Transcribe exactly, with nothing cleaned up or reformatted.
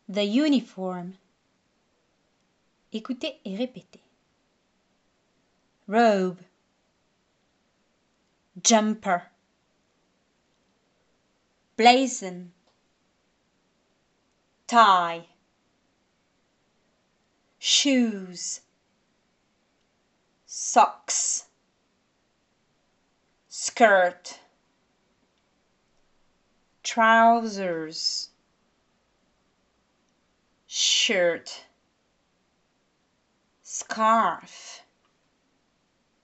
The uniform. Écoutez et répétez. Robe. Jumper. Blazon. Tie. Shoes. Socks. Skirt. Trousers. Shirt. Scarf.